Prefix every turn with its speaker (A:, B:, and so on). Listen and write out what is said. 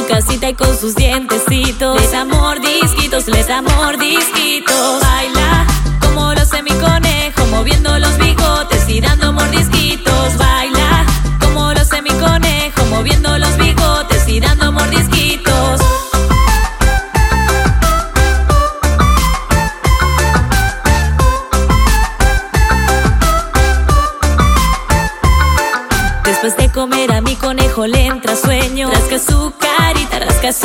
A: su casita y con sus dientecitos. Les da mordisquitos, les da mordisquitos. Baila como lo hace mi conejo, moviendo los bigotes y dando mordisquitos. Baila como lo hace mi conejo, moviendo los bigotes y dando mordisquitos. Después de comer a mi conejo le